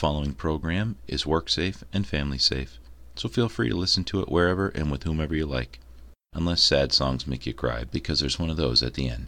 following program is work safe and family safe, so feel free to listen to it wherever and with whomever you like, unless sad songs make you cry, because there's one of those at the end.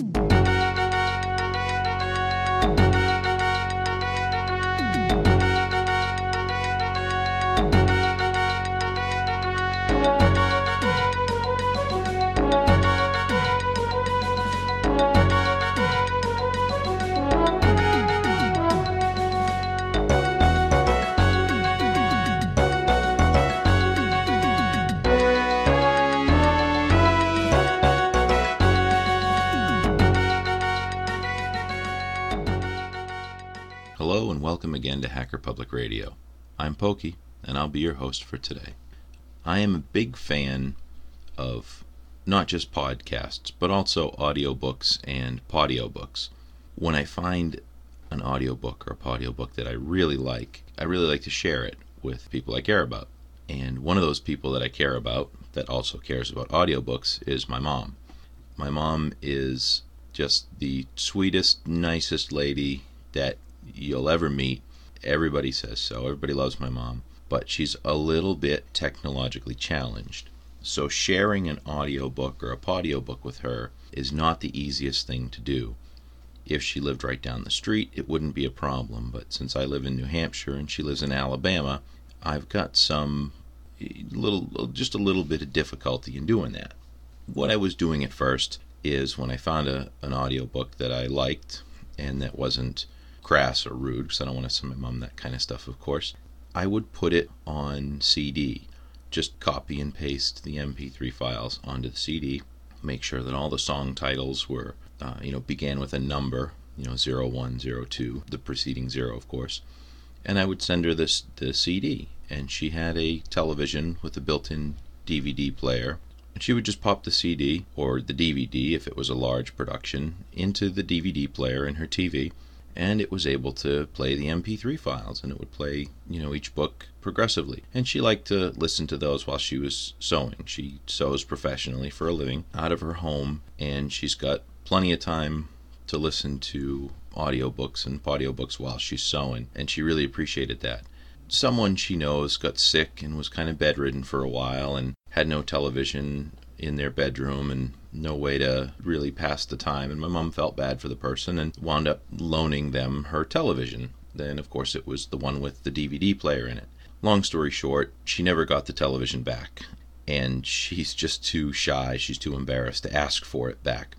Hello and welcome again to Hacker Public Radio. I'm Pokey, and I'll be your host for today. I am a big fan of not just podcasts, but also audiobooks and podiobooks. When I find an audiobook or a podiobook that I really like to share it with people I care about. And one of those people that I care about, that also cares about audiobooks, is my mom. My mom is just the sweetest, nicest lady that you'll ever meet. Everybody says so. Everybody loves my mom. But she's a little bit technologically challenged. So sharing an audiobook or a podiobook with her is not the easiest thing to do. If she lived right down the street, it wouldn't be a problem. But since I live in New Hampshire and she lives in Alabama, I've got just a little bit of difficulty in doing that. What I was doing at first is when I found an audiobook that I liked and that wasn't crass or rude, because I don't want to send my mom that kind of stuff, of course, I would put it on CD. Just copy and paste the MP3 files onto the CD, make sure that all the song titles were, began with a number, 01, 02, the preceding 0, of course, and I would send her the CD, and she had a television with a built-in DVD player, and she would just pop the CD, or the DVD if it was a large production, into the DVD player in her TV, and it was able to play the MP3 files, and it would play, each book progressively. And she liked to listen to those while she was sewing. She sews professionally for a living out of her home, and she's got plenty of time to listen to audiobooks and podiobooks while she's sewing, and she really appreciated that. Someone she knows got sick and was kind of bedridden for a while and had no television in their bedroom and no way to really pass the time, and my mom felt bad for the person and wound up loaning them her television. Then of course it was the one with the DVD player in it. Long story short, she never got the television back, and she's just too shy, she's too embarrassed to ask for it back.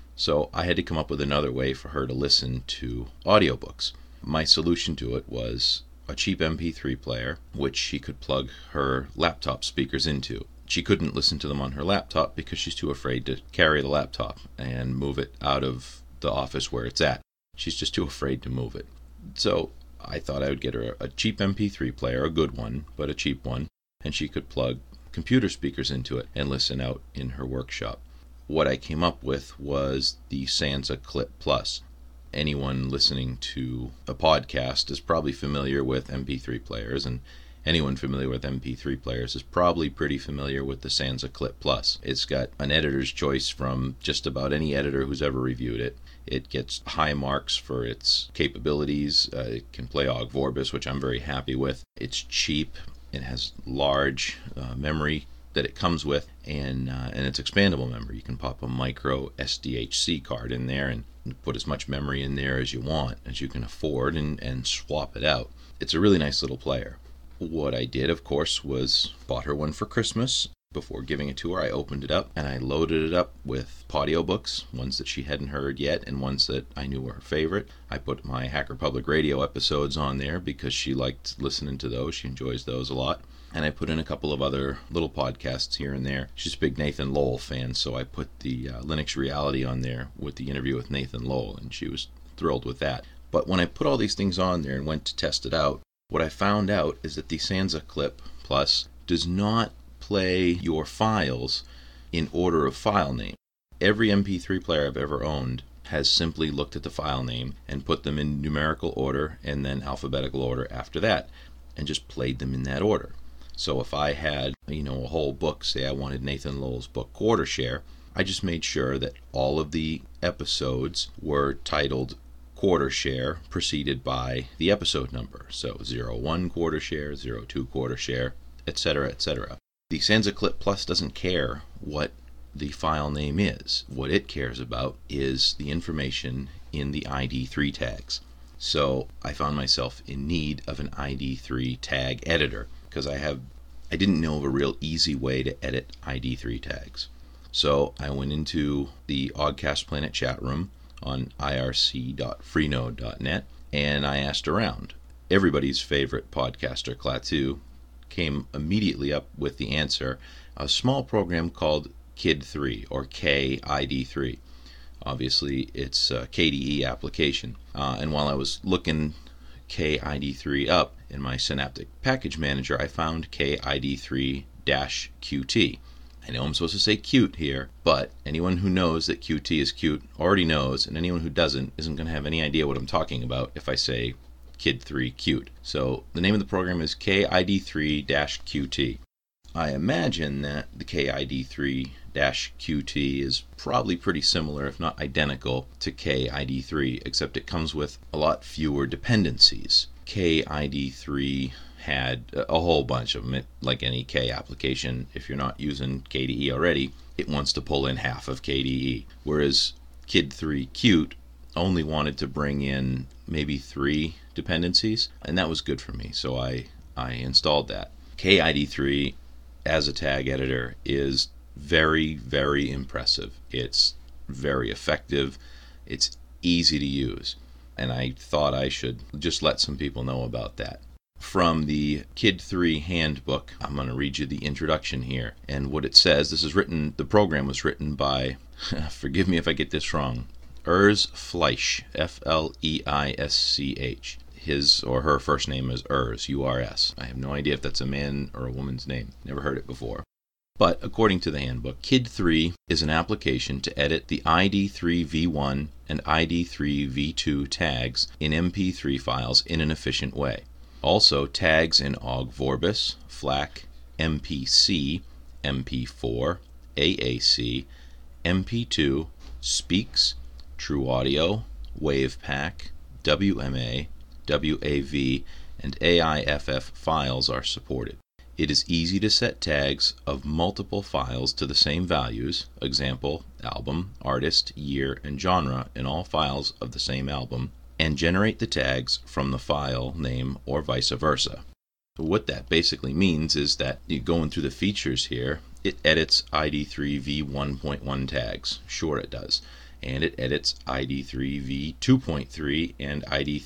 So I had to come up with another way for her to listen to audiobooks. My solution to it was a cheap MP3 player, which she could plug her laptop speakers into. She couldn't listen to them on her laptop because she's too afraid to carry the laptop and move it out of the office where it's at. She's just too afraid to move it. So I thought I would get her a cheap MP3 player, a good one, but a cheap one, and she could plug computer speakers into it and listen out in her workshop. What I came up with was the Sansa Clip Plus. Anyone listening to a podcast is probably familiar with MP3 players, and anyone familiar with MP3 players is probably pretty familiar with the Sansa Clip Plus. It's got an editor's choice from just about any editor who's ever reviewed it. It gets high marks for its capabilities. It can play Ogg Vorbis, which I'm very happy with. It's cheap. It has large memory that it comes with, and it's expandable memory. You can pop a micro SDHC card in there and put as much memory in there as you want, as you can afford, and swap it out. It's a really nice little player. What I did, of course, was bought her one for Christmas. Before giving it to her, I opened it up and I loaded it up with podiobooks, ones that she hadn't heard yet and ones that I knew were her favorite. I put my Hacker Public Radio episodes on there because she liked listening to those. She enjoys those a lot. And I put in a couple of other little podcasts here and there. She's a big Nathan Lowell fan, so I put the Linux Reality on there with the interview with Nathan Lowell, and she was thrilled with that. But when I put all these things on there and went to test it out, what I found out is that the Sansa Clip Plus does not play your files in order of file name. Every MP3 player I've ever owned has simply looked at the file name and put them in numerical order and then alphabetical order after that, and just played them in that order. So if I had, a whole book, say I wanted Nathan Lowell's book Quarter Share, I just made sure that all of the episodes were titled quarter share preceded by the episode number. So 01 quarter share, 02 quarter share, etc., etc. The Sansa Clip Plus doesn't care what the file name is. What it cares about is the information in the ID3 tags. So I found myself in need of an ID3 tag editor because I didn't know of a real easy way to edit ID3 tags. So I went into the Oddcast Planet chat room on irc.freenode.net and I asked around. Everybody's favorite podcaster, Klaatu, came immediately up with the answer, a small program called KID3 or KID3. Obviously, it's a KDE application. And while I was looking KID3 up in my Synaptic Package Manager, I found KID3-QT. I know I'm supposed to say cute here, but anyone who knows that QT is cute already knows, and anyone who doesn't isn't going to have any idea what I'm talking about if I say KID3 cute. So the name of the program is KID3-QT. I imagine that the KID3-QT is probably pretty similar, if not identical, to KID3, except it comes with a lot fewer dependencies. KID3 had a whole bunch of them. Like any K application, if you're not using KDE already, it wants to pull in half of KDE. Whereas KID3 Qt only wanted to bring in maybe 3 dependencies, and that was good for me, so I installed that. KID3 as a tag editor is very, very impressive. It's very effective. It's easy to use, and I thought I should just let some people know about that. From the KID3 handbook, I'm going to read you the introduction here. And what it says, the program was written by, forgive me if I get this wrong, Urs Fleisch, Fleisch. His or her first name is Urs, U-R-S. I have no idea if that's a man or a woman's name. Never heard it before. But according to the handbook, KID3 is an application to edit the ID3v1 and ID3v2 tags in MP3 files in an efficient way. Also, tags in OGG Vorbis, FLAC, MPC, MP4, AAC, MP2, Speaks, True Audio, WavePack, WMA, WAV, and AIFF files are supported. It is easy to set tags of multiple files to the same values, example, album, artist, year, and genre in all files of the same album, and generate the tags from the file name or vice versa. What that basically means is that going through the features here, it edits ID3v1.1 tags. Sure it does. And it edits ID3v2.3 and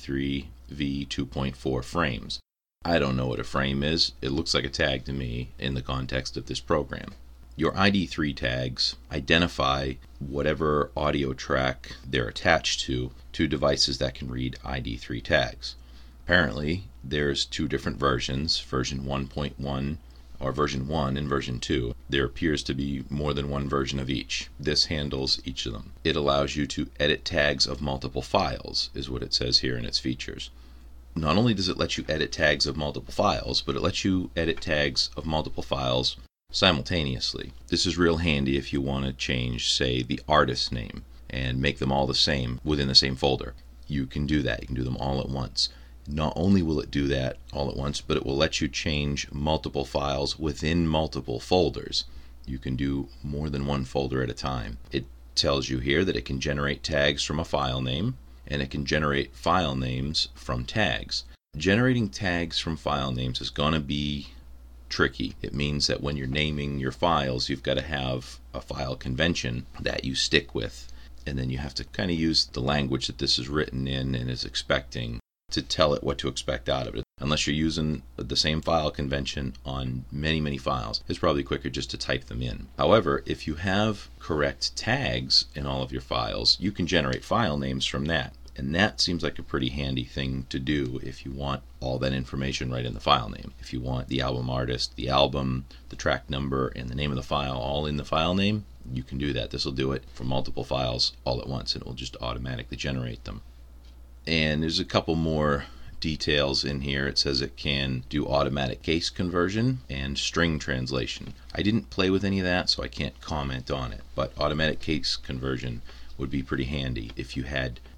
ID3v2.4 frames. I don't know what a frame is. It looks like a tag to me in the context of this program. Your ID3 tags identify whatever audio track they're attached to devices that can read ID3 tags. Apparently, there's 2 different versions, version 1.1 or version 1 and version 2. There appears to be more than one version of each. This handles each of them. It allows you to edit tags of multiple files, is what it says here in its features. Not only does it let you edit tags of multiple files, but it lets you edit tags of multiple files simultaneously. This is real handy if you want to change, say, the artist name and make them all the same within the same folder. You can do that. You can do them all at once. Not only will it do that all at once, but it will let you change multiple files within multiple folders. You can do more than one folder at a time. It tells you here that it can generate tags from a file name, and it can generate file names from tags. Generating tags from file names is going to be tricky. It means that when you're naming your files, you've got to have a file convention that you stick with, and then you have to kind of use the language that this is written in and is expecting to tell it what to expect out of it. Unless you're using the same file convention on many, many files, it's probably quicker just to type them in. However, if you have correct tags in all of your files, you can generate file names from that. And that seems like a pretty handy thing to do if you want all that information right in the file name. If you want the album artist, the album, the track number, and the name of the file all in the file name, you can do that. This will do it for multiple files all at once, and it will just automatically generate them. And there's a couple more details in here. It says it can do automatic case conversion and string translation. I didn't play with any of that, so I can't comment on it, but automatic case conversion would be pretty handy if you had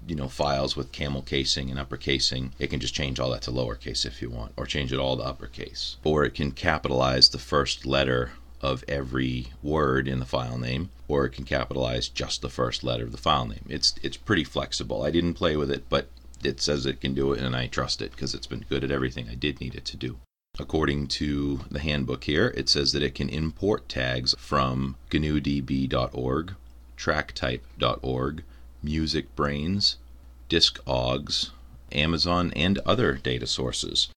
files with camel casing and upper casing, it can just change all that to lowercase if you want, or change it all to uppercase. Or it can capitalize the first letter of every word in the file name, or it can capitalize just the first letter of the file name. It's pretty flexible. I didn't play with it, but it says it can do it, and I trust it because it's been good at everything I did need it to do. According to the handbook here, it says that it can import tags from GNUDB.org, TrackType.org, MusicBrainz, Discogs, Amazon, and other data sources.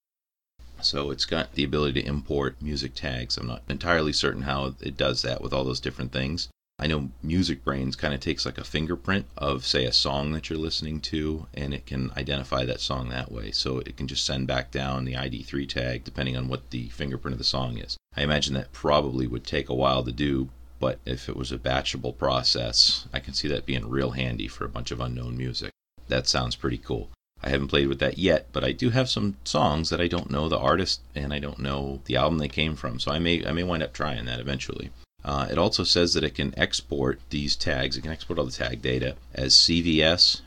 So it's got the ability to import music tags. I'm not entirely certain how it does that with all those different things. I know MusicBrainz kind of takes like a fingerprint of, say, a song that you're listening to, and it can identify that song that way. So it can just send back down the ID3 tag depending on what the fingerprint of the song is. I imagine that probably would take a while to do, but if it was a batchable process, I can see that being real handy for a bunch of unknown music. That sounds pretty cool. I haven't played with that yet, but I do have some songs that I don't know the artist and I don't know the album they came from, so I may wind up trying that eventually. It also says that it can export these tags. It can export all the tag data as CVS,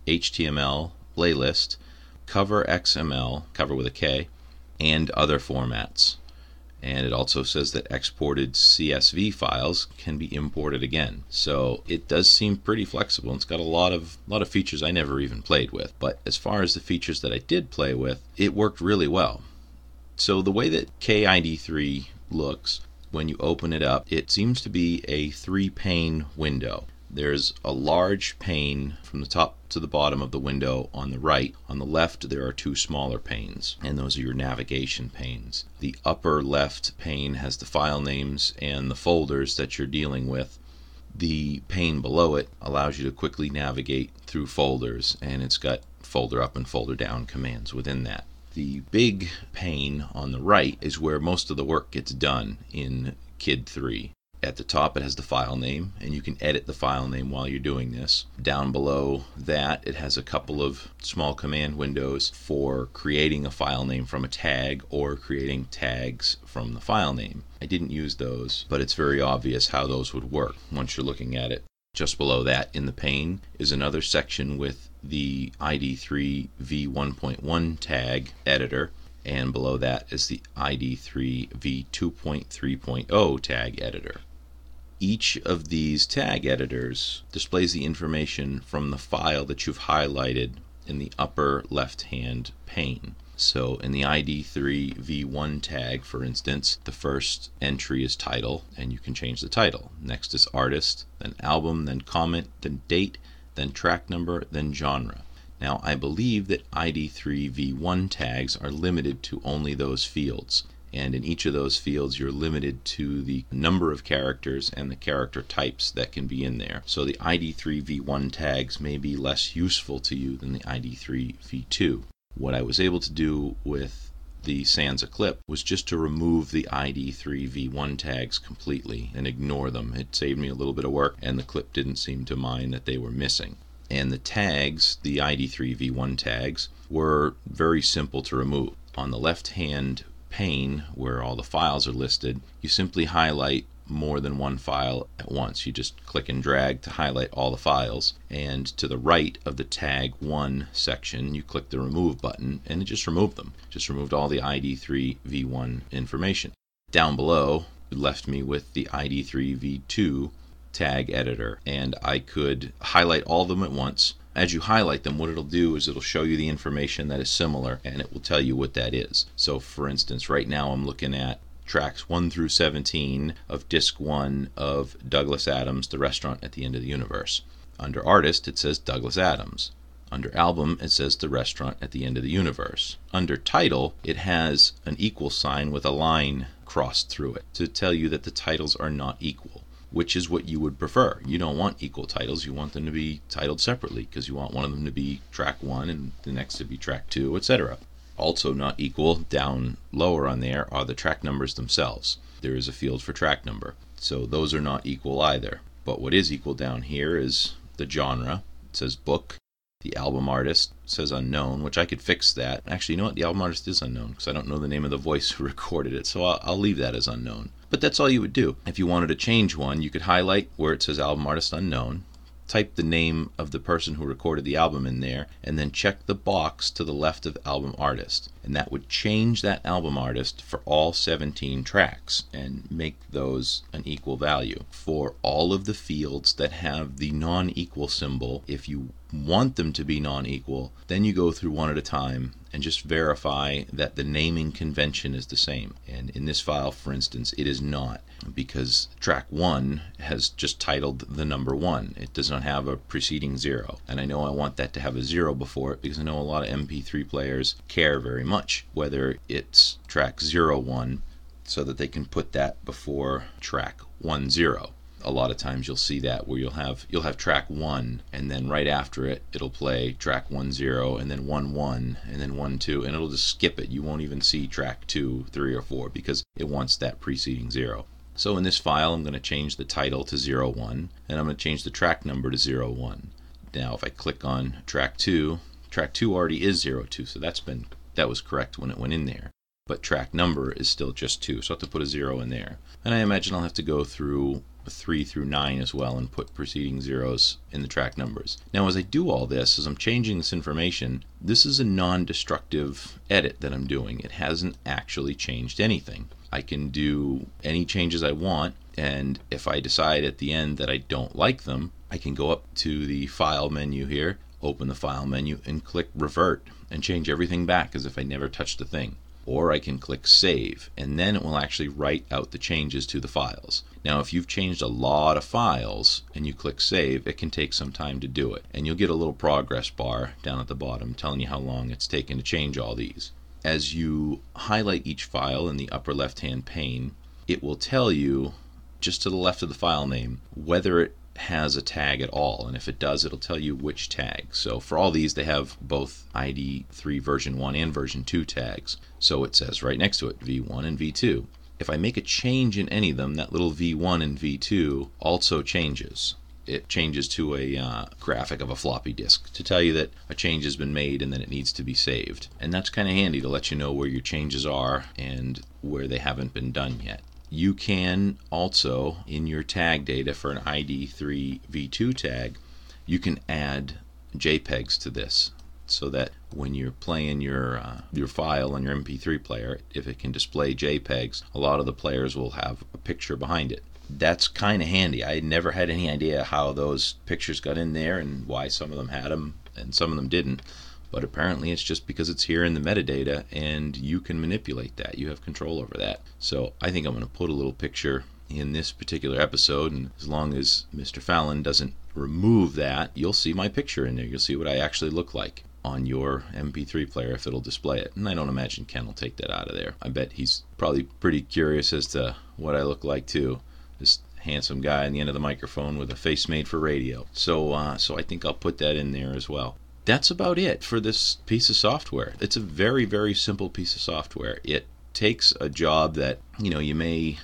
HTML, playlist, cover XML, cover with a K, and other formats. And it also says that exported CSV files can be imported again. So it does seem pretty flexible. It's got a lot of features I never even played with. But as far as the features that I did play with, it worked really well. So the way that KID3 looks, when you open it up, it seems to be a 3-pane window. There's a large pane from the top to the bottom of the window on the right. On the left, there are 2 smaller panes, and those are your navigation panes. The upper left pane has the file names and the folders that you're dealing with. The pane below it allows you to quickly navigate through folders, and it's got folder up and folder down commands within that. The big pane on the right is where most of the work gets done in KID 3. At the top it has the file name, and you can edit the file name while you're doing this. Down below that it has a couple of small command windows for creating a file name from a tag or creating tags from the file name. I didn't use those, but it's very obvious how those would work once you're looking at it. Just below that in the pane is another section with the ID3 v1.1 tag editor, and below that is the ID3 v2.3.0 tag editor. Each of these tag editors displays the information from the file that you've highlighted in the upper left-hand pane. So in the ID3 v1 tag, for instance, the first entry is title, and you can change the title. Next is artist, then album, then comment, then date, then track number, then genre. Now I believe that ID3 v1 tags are limited to only those fields, and in each of those fields you're limited to the number of characters and the character types that can be in there. So the ID3 v1 tags may be less useful to you than the ID3 v2. What I was able to do with the Sansa clip was just to remove the ID3 v1 tags completely and ignore them. It saved me a little bit of work, and the clip didn't seem to mind that they were missing. And the tags, the ID3 v1 tags, were very simple to remove. On the left-hand pane where all the files are listed, you simply highlight more than one file at once. You just click and drag to highlight all the files, and to the right of the tag 1 section you click the remove button and it just removed them. Just removed all the ID3 v1 information. Down below it left me with the ID3 v2 tag editor, and I could highlight all of them at once. As you highlight them, what it'll do is it'll show you the information that is similar, and it will tell you what that is. So for instance, right now I'm looking at tracks 1 through 17 of disc 1 of Douglas Adams' The Restaurant at the End of the Universe. Under artist it says Douglas Adams. Under album it says The Restaurant at the End of the Universe. Under title it has an equal sign with a line crossed through it to tell you that the titles are not equal, which is what you would prefer. You don't want equal titles. You want them to be titled separately because you want one of them to be track 1 and the next to be track 2, etc. Also not equal, down lower on there, are the track numbers themselves. There is a field for track number, so those are not equal either. But what is equal down here is the genre. It says book. The album artist says unknown, which I could fix that. Actually, you know what? The album artist is unknown because I don't know the name of the voice who recorded it, so I'll leave that as unknown. But that's all you would do. If you wanted to change one, you could highlight where it says album artist unknown, type the name of the person who recorded the album in there, and then check the box to the left of album artist. And that would change that album artist for all 17 tracks and make those an equal value. For all of the fields that have the non-equal symbol, if you want them to be non-equal, then you go through one at a time and just verify that the naming convention is the same. And in this file, for instance, it is not, because track 1 has just titled the number 1. It does not have a preceding 0. And I know I want that to have a 0 before it, because I know a lot of MP3 players care very much whether it's track 01, so that they can put that before track 10. A lot of times you'll see that where you'll have track 1, and then right after it it'll play track 10, and then 11, and then 12, and it'll just skip it. You won't even see track 2, 3, or 4 because it wants that preceding 0. So in this file, I'm going to change the title to 01, and I'm going to change the track number to 01. Now if I click on track 2 already is 02, so that was correct when it went in there. But track number is still just 2, so I have to put a 0 in there. And I imagine I'll have to go through 3 through 9 as well and put preceding zeros in the track numbers. Now as I do all this, as I'm changing this information, this is a non-destructive edit that I'm doing. It hasn't actually changed anything. I can do any changes I want, and if I decide at the end that I don't like them, I can go up to the File menu here, open the File menu, and click Revert, and change everything back as if I never touched a thing. Or I can click Save, and then it will actually write out the changes to the files. Now if you've changed a lot of files and you click Save, it can take some time to do it, and you'll get a little progress bar down at the bottom telling you how long it's taken to change all these. As you highlight each file in the upper left hand pane, it will tell you just to the left of the file name whether it has a tag at all, and if it does, it'll tell you which tag. So for all these, they have both ID3 version 1 and version 2 tags, so it says right next to it V1 and V2. If I make a change in any of them, that little V1 and V2 also changes. It changes to a graphic of a floppy disk to tell you that a change has been made and that it needs to be saved. And that's kind of handy to let you know where your changes are and where they haven't been done yet. You can also, in your tag data for an ID3 V2 tag, you can add JPEGs to this, so that when you're playing your file on your MP3 player, if it can display JPEGs, a lot of the players will have a picture behind it. That's kind of handy. I never had any idea how those pictures got in there and why some of them had them and some of them didn't. But apparently it's just because it's here in the metadata and you can manipulate that. You have control over that. So I think I'm going to put a little picture in this particular episode, and as long as Mr. Fallon doesn't remove that, you'll see my picture in there. You'll see what I actually look like on your MP3 player if it'll display it. And I don't imagine Ken will take that out of there. I bet he's probably pretty curious as to what I look like too. This handsome guy on the end of the microphone with a face made for radio. So I think I'll put that in there as well. That's about it for this piece of software. It's a very, very simple piece of software. It takes a job that you may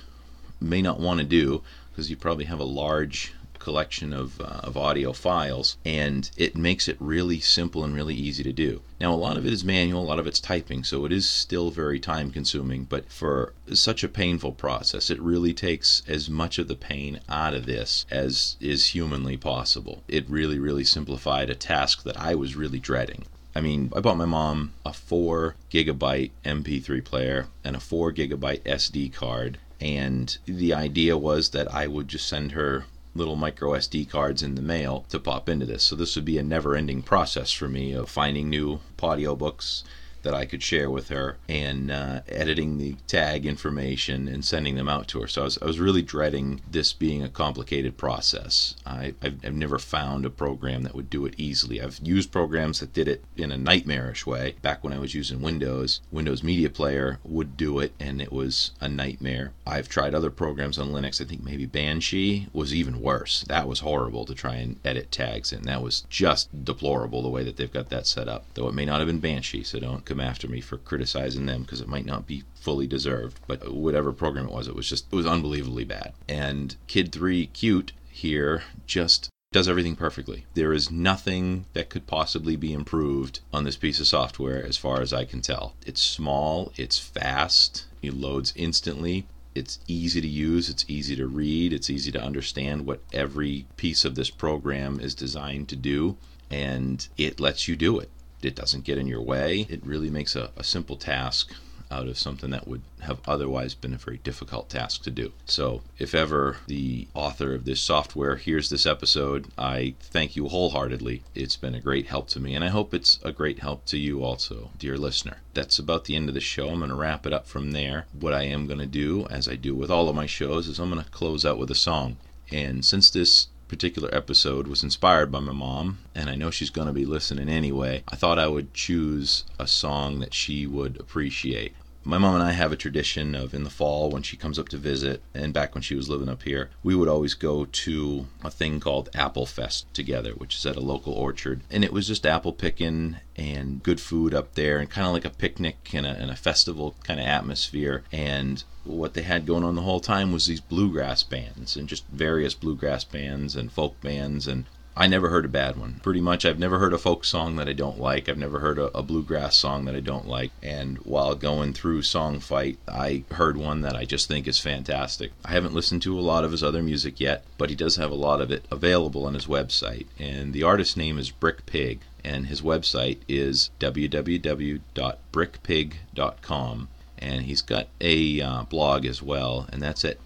not want to do, because you probably have a large collection of audio files, and it makes it really simple and really easy to do. Now a lot of it is manual, a lot of it's typing, so it is still very time consuming, but for such a painful process, it really takes as much of the pain out of this as is humanly possible. It really, really simplified a task that I was really dreading. I mean, I bought my mom a 4 gigabyte MP3 player and a 4 gigabyte SD card, and the idea was that I would just send her little micro SD cards in the mail to pop into this. So this would be a never-ending process for me of finding new audiobooks that I could share with her and editing the tag information and sending them out to her. So I was really dreading this being a complicated process. I've never found a program that would do it easily. I've used programs that did it in a nightmarish way. Back when I was using Windows Media Player would do it, and it was a nightmare. I've tried other programs on Linux. I think maybe Banshee was even worse. That was horrible to try and edit tags in. That was just deplorable the way that they've got that set up. Though it may not have been Banshee, so don't come after me for criticizing them, because it might not be fully deserved. But whatever program it was unbelievably bad. And Kid 3 Qt here just does everything perfectly. There is nothing that could possibly be improved on this piece of software as far as I can tell. It's small, it's fast, it loads instantly. It's easy to use, it's easy to read, it's easy to understand what every piece of this program is designed to do, and it lets you do it. It doesn't get in your way. It really makes a simple task out of something that would have otherwise been a very difficult task to do. So if ever the author of this software hears this episode, I thank you wholeheartedly. It's been a great help to me, and I hope it's a great help to you also, dear listener. That's about the end of the show. I'm going to wrap it up from there. What I am going to do, as I do with all of my shows, is I'm going to close out with a song. And since this particular episode was inspired by my mom, and I know she's going to be listening anyway, I thought I would choose a song that she would appreciate. My mom and I have a tradition of, in the fall when she comes up to visit, and back when she was living up here, we would always go to a thing called Apple Fest together, which is at a local orchard. And it was just apple picking and good food up there, and kind of like a picnic and a festival kind of atmosphere. And what they had going on the whole time was these bluegrass bands, and just various bluegrass bands and folk bands, and I never heard a bad one. Pretty much, I've never heard a folk song that I don't like. I've never heard a bluegrass song that I don't like. And while going through Song Fight, I heard one that I just think is fantastic. I haven't listened to a lot of his other music yet, but he does have a lot of it available on his website. And the artist's name is Brick Pig, and his website is www.brickpig.com. And he's got a blog as well, and that's at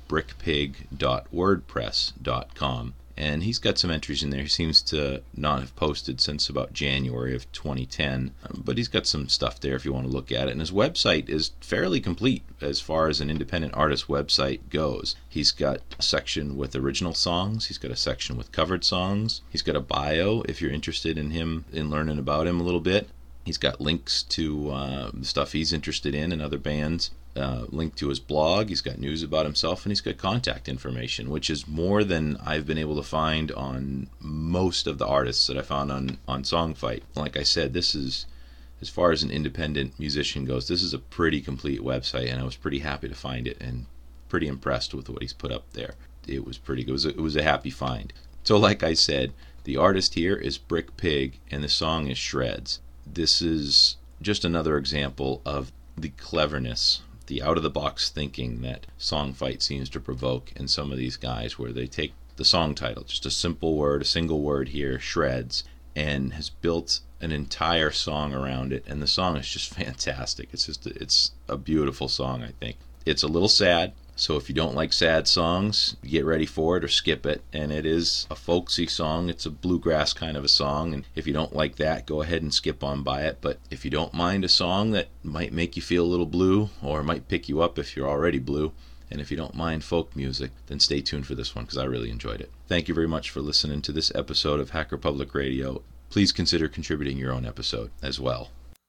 brickpig.wordpress.com. And he's got some entries in there. He seems to not have posted since about January of 2010, but he's got some stuff there if you want to look at it. And his website is fairly complete as far as an independent artist website goes. He's got a section with original songs. He's got a section with covered songs. He's got a bio if you're interested in him, in learning about him a little bit. He's got links to the stuff he's interested in and other bands. Link to his blog. He's got news about himself, and he's got contact information, which is more than I've been able to find on most of the artists that I found on Songfight. Like I said, this is, as far as an independent musician goes, this is a pretty complete website, and I was pretty happy to find it and pretty impressed with what he's put up there. It was pretty good. It was a happy find. So like I said, the artist here is Brick Pig, and the song is Shreds. This is just another example of the cleverness, the out-of-the-box thinking that Songfight seems to provoke in some of these guys, where they take the song title, just a simple word, a single word here, Shreds, and has built an entire song around it, and the song is just fantastic. It's a beautiful song, I think. It's a little sad, so if you don't like sad songs, get ready for it or skip it. And it is a folksy song. It's a bluegrass kind of a song, and if you don't like that, go ahead and skip on by it. But if you don't mind a song that might make you feel a little blue, or might pick you up if you're already blue, and if you don't mind folk music, then stay tuned for this one, because I really enjoyed it. Thank you very much for listening to this episode of Hacker Public Radio. Please consider contributing your own episode as well.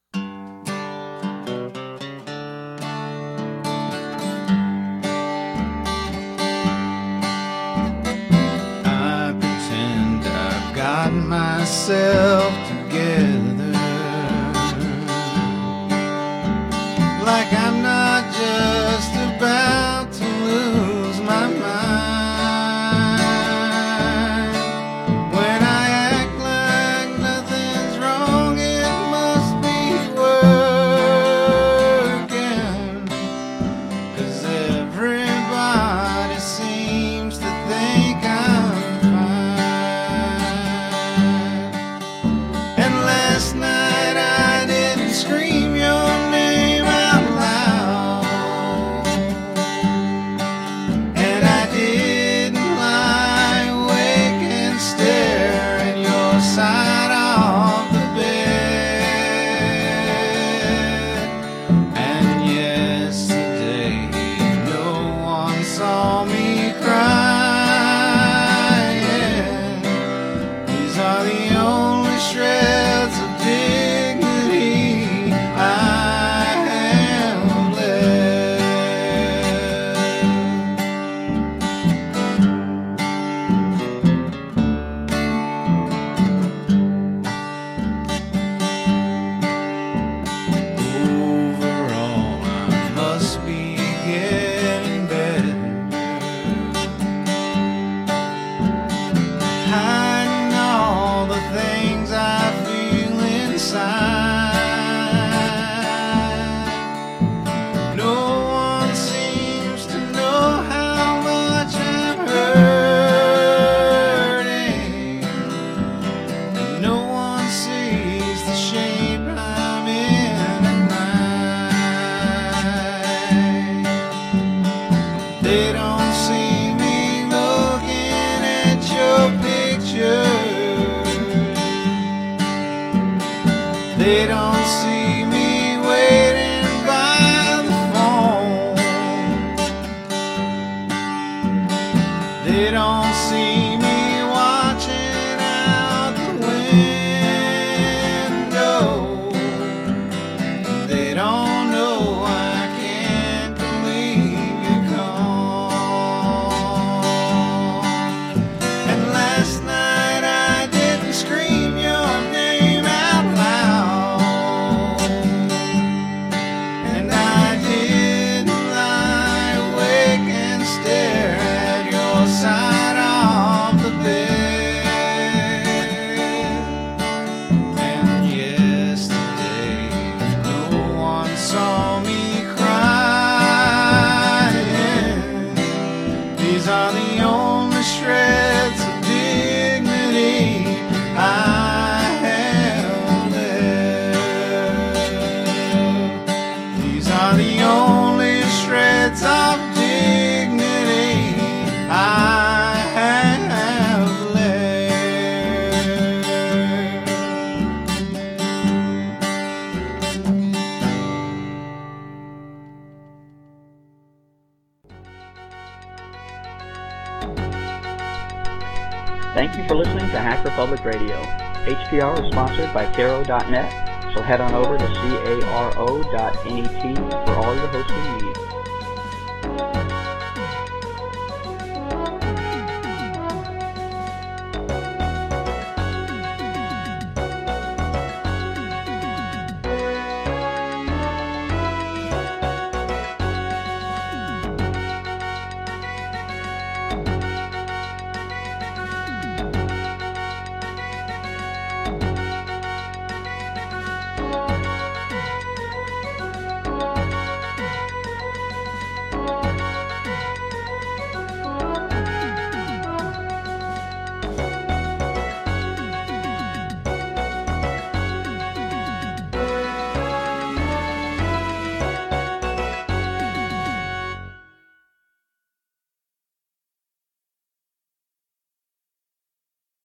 Myself together, like I'm not just about to lose my mind. When I act like nothing's wrong, it must be working, 'cause everybody seems to think I'm last night I didn't scream your name out loud. They don't see me looking at your pictures. They don't see me waiting by the phone. They don't see me watching out the window. They don't know I can't believe you're gone. And last night I didn't scream your name out loud, and I didn't lie awake and stare at your side of the bed. And yesterday no one saw me crying. These are the only shreds of dignity I have left. These are the only shreds of dignity I have left. Thank you for listening to Hacker Public Radio. HPR is sponsored by Caro.net, so head on over to caro.net for all your hosting needs.